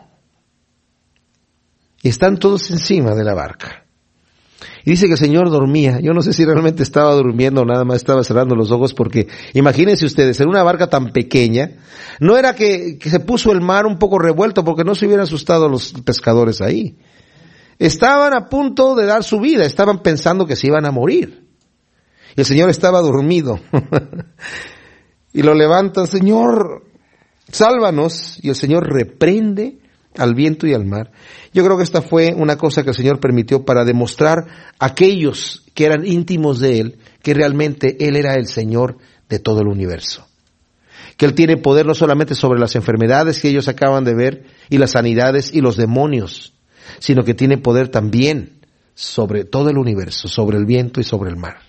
y están todos encima de la barca. Y dice que el Señor dormía. Yo no sé si realmente estaba durmiendo o nada más estaba cerrando los ojos, porque imagínense ustedes, en una barca tan pequeña, no era que, que se puso el mar un poco revuelto porque no se hubieran asustado los pescadores ahí. Estaban a punto de dar su vida, estaban pensando que se iban a morir. Y el Señor estaba dormido. Y lo levantan, Señor, sálvanos. Y el Señor reprende al viento y al mar. Yo creo que esta fue una cosa que el Señor permitió para demostrar a aquellos que eran íntimos de Él, que realmente Él era el Señor de todo el universo. Que Él tiene poder no solamente sobre las enfermedades que ellos acaban de ver, y las sanidades y los demonios, sino que tiene poder también sobre todo el universo, sobre el viento y sobre el mar.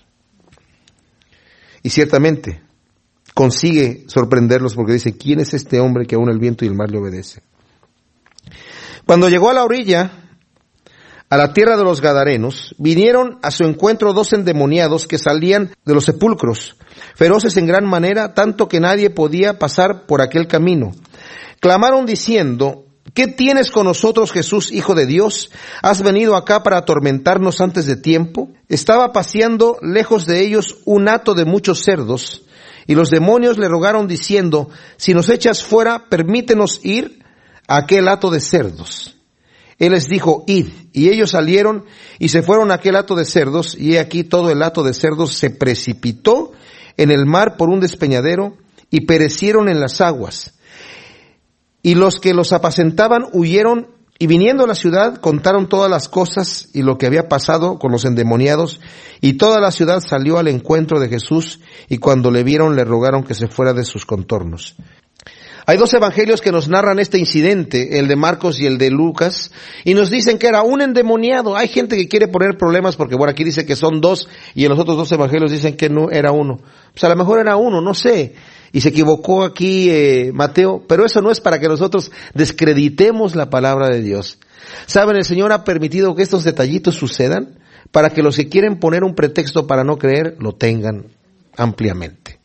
Y ciertamente consigue sorprenderlos porque dice, ¿quién es este hombre que aún el viento y el mar le obedecen? Cuando llegó a la orilla, a la tierra de los Gadarenos, vinieron a su encuentro dos endemoniados que salían de los sepulcros, feroces en gran manera, tanto que nadie podía pasar por aquel camino. Clamaron diciendo, ¿qué tienes con nosotros, Jesús, Hijo de Dios? ¿Has venido acá para atormentarnos antes de tiempo? Estaba paseando lejos de ellos un hato de muchos cerdos, y los demonios le rogaron diciendo, si nos echas fuera, permítenos ir aquel hato de cerdos. Él les dijo, id, y ellos salieron y se fueron a aquel hato de cerdos, y he aquí todo el hato de cerdos se precipitó en el mar por un despeñadero, y perecieron en las aguas. Y los que los apacentaban huyeron, y viniendo a la ciudad contaron todas las cosas y lo que había pasado con los endemoniados, y toda la ciudad salió al encuentro de Jesús, y cuando le vieron le rogaron que se fuera de sus contornos. Hay dos evangelios que nos narran este incidente, el de Marcos y el de Lucas, y nos dicen que era un endemoniado. Hay gente que quiere poner problemas porque, bueno, aquí dice que son dos, y en los otros dos evangelios dicen que no era uno. Pues a lo mejor era uno, no sé. Y se equivocó aquí eh, Mateo, pero eso no es para que nosotros descreditemos la palabra de Dios. ¿Saben? El Señor ha permitido que estos detallitos sucedan para que los que quieren poner un pretexto para no creer, lo tengan ampliamente.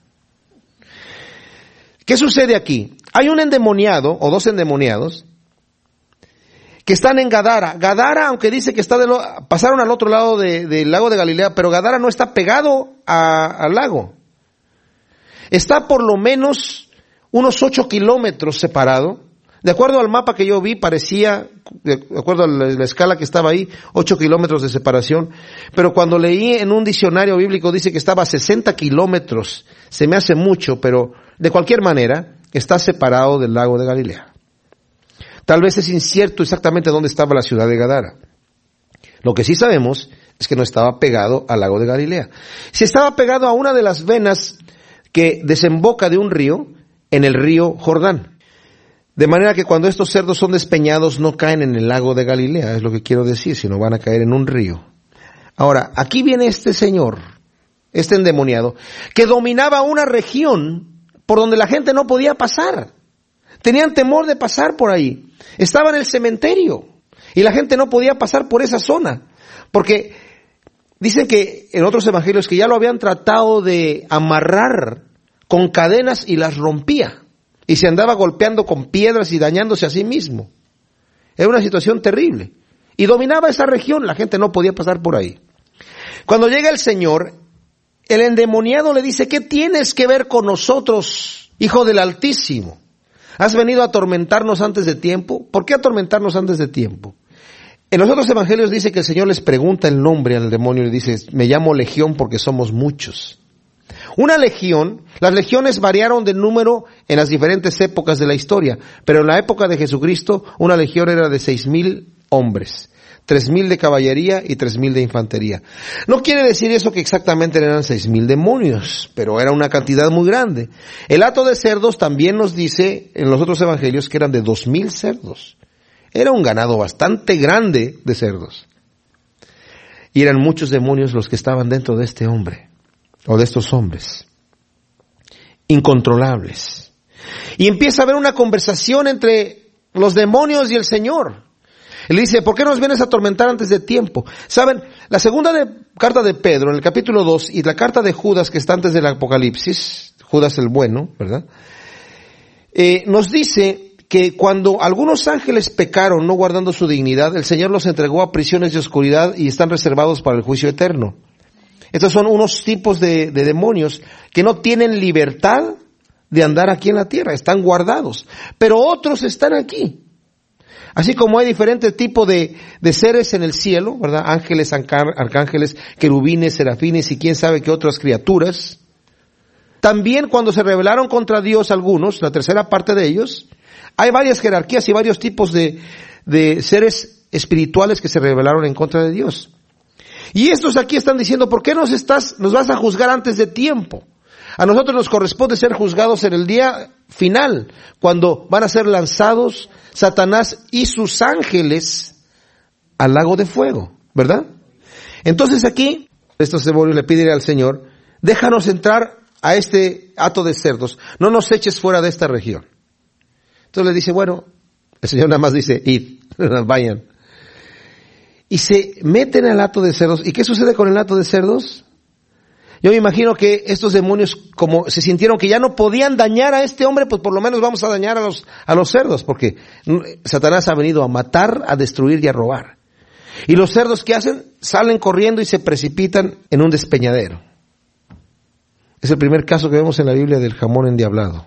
¿Qué sucede aquí? Hay un endemoniado, o dos endemoniados, que están en Gadara. Gadara, aunque dice que está de lo, pasaron al otro lado de, del lago de Galilea, pero Gadara no está pegado a, al lago. Está por lo menos unos ocho kilómetros separado. De acuerdo al mapa que yo vi, parecía, de acuerdo a la, la escala que estaba ahí, ocho kilómetros de separación. Pero cuando leí en un diccionario bíblico dice que estaba a sesenta kilómetros. Se me hace mucho, pero de cualquier manera está separado del lago de Galilea. Tal vez es incierto exactamente dónde estaba la ciudad de Gadara. Lo que sí sabemos es que no estaba pegado al lago de Galilea. Si estaba pegado a una de las venas que desemboca de un río, en el río Jordán. De manera que cuando estos cerdos son despeñados no caen en el lago de Galilea, es lo que quiero decir, sino van a caer en un río. Ahora, aquí viene este señor, este endemoniado, que dominaba una región por donde la gente no podía pasar. Tenían temor de pasar por ahí. Estaba en el cementerio y la gente no podía pasar por esa zona. Porque dicen que en otros evangelios que ya lo habían tratado de amarrar con cadenas y las rompía. Y se andaba golpeando con piedras y dañándose a sí mismo. Era una situación terrible. Y dominaba esa región, la gente no podía pasar por ahí. Cuando llega el Señor, el endemoniado le dice, ¿qué tienes que ver con nosotros, Hijo del Altísimo? ¿Has venido a atormentarnos antes de tiempo? ¿Por qué atormentarnos antes de tiempo? En los otros evangelios dice que el Señor les pregunta el nombre al demonio y le dice, me llamo Legión porque somos muchos. Una legión, las legiones variaron de número en las diferentes épocas de la historia, pero en la época de Jesucristo una legión era de seis mil hombres, tres mil de caballería y tres mil de infantería. No quiere decir eso que exactamente eran seis mil demonios, pero era una cantidad muy grande. El hato de cerdos también nos dice en los otros evangelios que eran de dos mil cerdos. Era un ganado bastante grande de cerdos. Y eran muchos demonios los que estaban dentro de este hombre, o de estos hombres, incontrolables. Y empieza a haber una conversación entre los demonios y el Señor. Él dice, ¿por qué nos vienes a atormentar antes de tiempo? Saben, la segunda de, carta de Pedro, en el capítulo dos, y la carta de Judas, que está antes del Apocalipsis, Judas el bueno, ¿verdad? Eh, nos dice que cuando algunos ángeles pecaron, no guardando su dignidad, el Señor los entregó a prisiones de oscuridad y están reservados para el juicio eterno. Estos son unos tipos de, de demonios que no tienen libertad de andar aquí en la tierra, están guardados. Pero otros están aquí. Así como hay diferentes tipos de, de seres en el cielo, ¿verdad? Ángeles, arcángeles, querubines, serafines y quién sabe qué otras criaturas. También cuando se rebelaron contra Dios algunos, la tercera parte de ellos, hay varias jerarquías y varios tipos de, de seres espirituales que se rebelaron en contra de Dios. Y estos aquí están diciendo, ¿por qué nos estás, nos vas a juzgar antes de tiempo? A nosotros nos corresponde ser juzgados en el día final, cuando van a ser lanzados Satanás y sus ángeles al lago de fuego, ¿verdad? Entonces aquí, estos demonios le piden al Señor, déjanos entrar a este hato de cerdos, no nos eches fuera de esta región. Entonces le dice, bueno, el Señor nada más dice, id, vayan. Y se meten al hato de cerdos. ¿Y qué sucede con el hato de cerdos? Yo me imagino que estos demonios, como se sintieron que ya no podían dañar a este hombre, pues por lo menos vamos a dañar a los, a los cerdos, porque Satanás ha venido a matar, a destruir y a robar. Y los cerdos, ¿qué hacen? Salen corriendo y se precipitan en un despeñadero. Es el primer caso que vemos en la Biblia del jamón endiablado.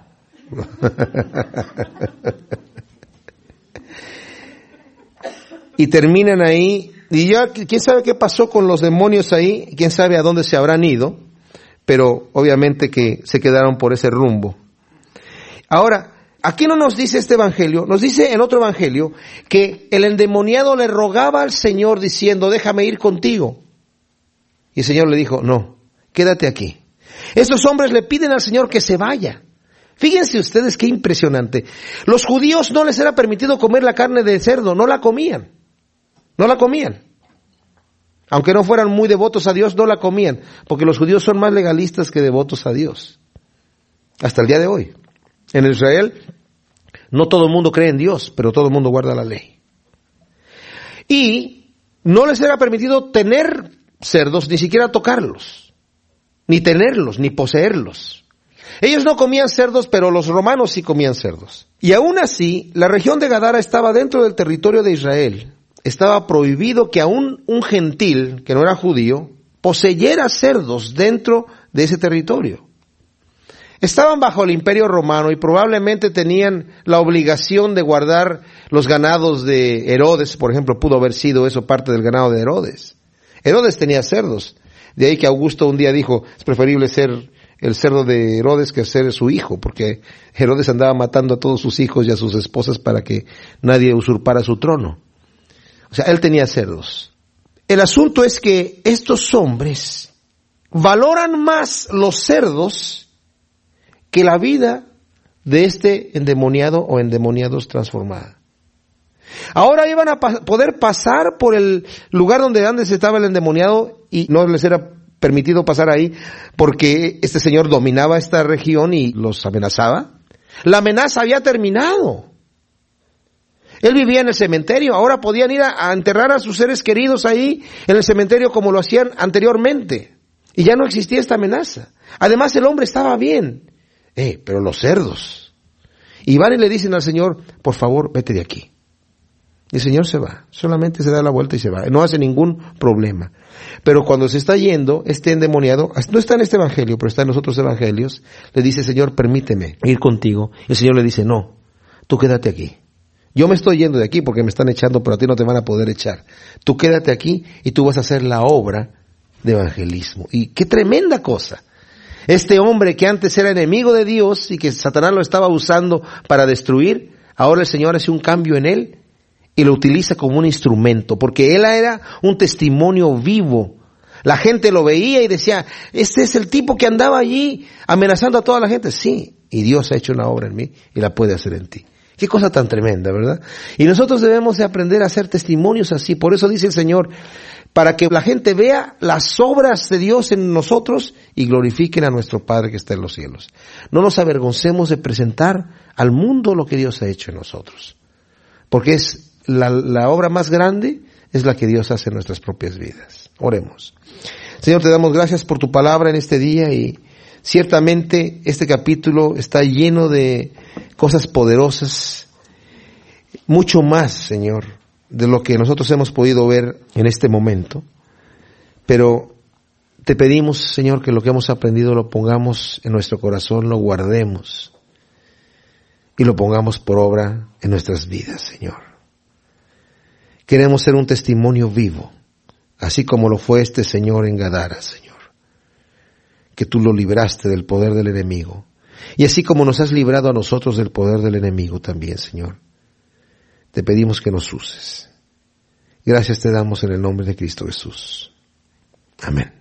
Y terminan ahí, y ya quién sabe qué pasó con los demonios ahí, quién sabe a dónde se habrán ido, pero obviamente que se quedaron por ese rumbo. Ahora, aquí no nos dice este evangelio, nos dice en otro evangelio que el endemoniado le rogaba al Señor diciendo, déjame ir contigo. Y el Señor le dijo, no, quédate aquí. Estos hombres le piden al Señor que se vaya. Fíjense ustedes qué impresionante. Los judíos no les era permitido comer la carne de cerdo, no la comían. No la comían. Aunque no fueran muy devotos a Dios, no la comían. Porque los judíos son más legalistas que devotos a Dios. Hasta el día de hoy. En Israel, no todo el mundo cree en Dios, pero todo el mundo guarda la ley. Y no les era permitido tener cerdos, ni siquiera tocarlos. Ni tenerlos, ni poseerlos. Ellos no comían cerdos, pero los romanos sí comían cerdos. Y aún así, la región de Gadara estaba dentro del territorio de Israel. Estaba prohibido que aún un gentil, que no era judío, poseyera cerdos dentro de ese territorio. Estaban bajo el imperio romano y probablemente tenían la obligación de guardar los ganados de Herodes, por ejemplo, pudo haber sido eso parte del ganado de Herodes. Herodes tenía cerdos, de ahí que Augusto un día dijo, es preferible ser el cerdo de Herodes que ser su hijo, porque Herodes andaba matando a todos sus hijos y a sus esposas para que nadie usurpara su trono. O sea, él tenía cerdos. El asunto es que estos hombres valoran más los cerdos que la vida de este endemoniado o endemoniados transformada. Ahora iban a pa- poder pasar por el lugar donde antes estaba el endemoniado y no les era permitido pasar ahí porque este señor dominaba esta región y los amenazaba. La amenaza había terminado. Él vivía en el cementerio, ahora podían ir a, a enterrar a sus seres queridos ahí en el cementerio como lo hacían anteriormente. Y ya no existía esta amenaza. Además el hombre estaba bien. Eh, pero los cerdos. Y van y le dicen al Señor, por favor, vete de aquí. Y el Señor se va, solamente se da la vuelta y se va, no hace ningún problema. Pero cuando se está yendo, este endemoniado, no está en este evangelio, pero está en los otros evangelios, le dice, Señor, permíteme ir contigo. Y el Señor le dice, no, tú quédate aquí. Yo me estoy yendo de aquí porque me están echando, pero a ti no te van a poder echar. Tú quédate aquí y tú vas a hacer la obra de evangelismo. Y qué tremenda cosa. Este hombre que antes era enemigo de Dios y que Satanás lo estaba usando para destruir, ahora el Señor hace un cambio en él y lo utiliza como un instrumento, porque él era un testimonio vivo. La gente lo veía y decía, este es el tipo que andaba allí amenazando a toda la gente. Sí, y Dios ha hecho una obra en mí y la puede hacer en ti. Qué cosa tan tremenda, ¿verdad? Y nosotros debemos de aprender a hacer testimonios así. Por eso dice el Señor, para que la gente vea las obras de Dios en nosotros y glorifiquen a nuestro Padre que está en los cielos. No nos avergoncemos de presentar al mundo lo que Dios ha hecho en nosotros. Porque es la, la obra más grande, es la que Dios hace en nuestras propias vidas. Oremos. Señor, te damos gracias por tu palabra en este día y ciertamente este capítulo está lleno de cosas poderosas, mucho más, Señor, de lo que nosotros hemos podido ver en este momento. Pero te pedimos, Señor, que lo que hemos aprendido lo pongamos en nuestro corazón, lo guardemos y lo pongamos por obra en nuestras vidas, Señor. Queremos ser un testimonio vivo, así como lo fue este Señor en Gadara, Señor, que tú lo libraste del poder del enemigo. Y así como nos has librado a nosotros del poder del enemigo también, Señor, te pedimos que nos uses. Gracias te damos en el nombre de Cristo Jesús. Amén.